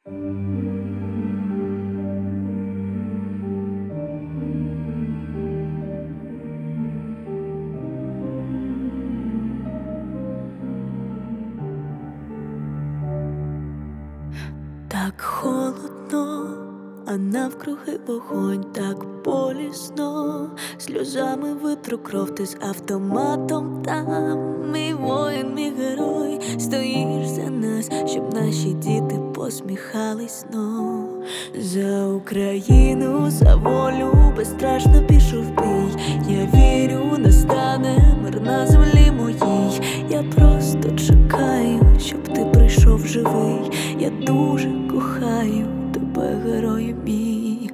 Так холодно, а навкруги вогонь, так болісно, сльозами витру кров, ти з автоматом там. Мій воїн, мій герой, стоїш за нас, щоб наші діти посміхались знов. За Україну, за волю безстрашно пішов в бій. Я вірю, настане мир на землі моїй. Я просто чекаю, щоб ти прийшов живий. Я дуже кохаю тебе, герою мій.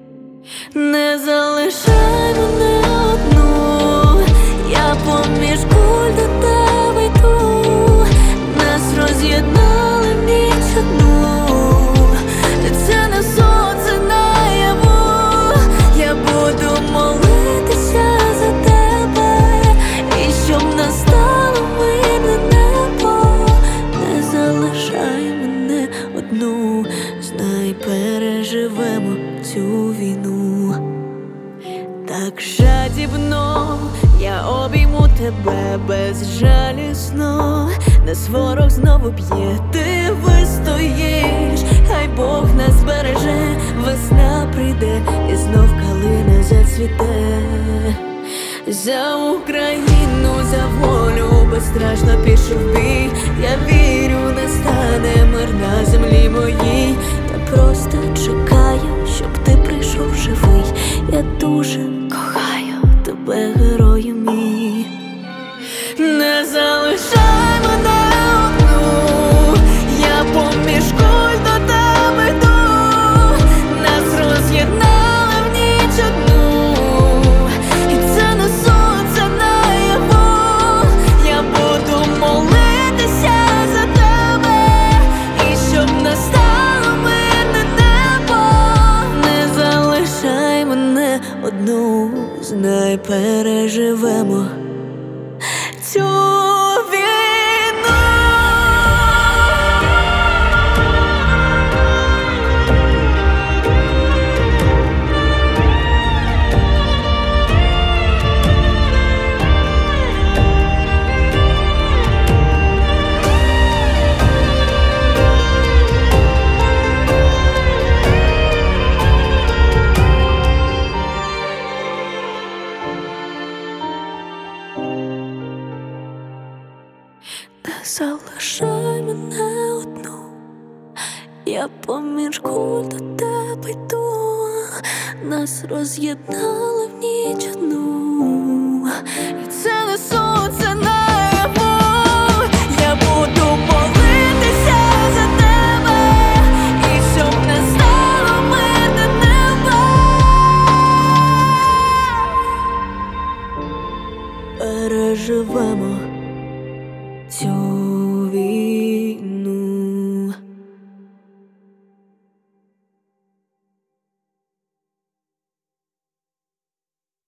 Не залишай мене одну, я поміж куль до тебе йду. Нас роз'єднали в ніч одну, це не сон, це наяву. Я буду молитися за тебе, і щоб настало мирне небо. Не залишай мене одну, знай, переживемо цю війну. Так жадібно я обійму тебе безжалісно. Нас ворог знову б'є, ти вистоїш, хай Бог нас збереже. Весна прийде і знов калина зацвіте. За Україну, за волю безстрашно пішов в бій. Я вірю, настане мир на землі моїй. Я просто чекаю, щоб ти прийшов живий. Я дуже кохаю тебе, герою мій. Не залишай мене одну, я поміж куль до тебе йду. Нас роз'єднали в ніч одну, і це не сон, це наяву. Я буду молитися за тебе, і щоб настало мирне небо. Не залишай мене одну, знай, переживемо цю війну. Не залишай мене одну, я поміж куль до тебе йду. Нас роз'єднали в ніч одну.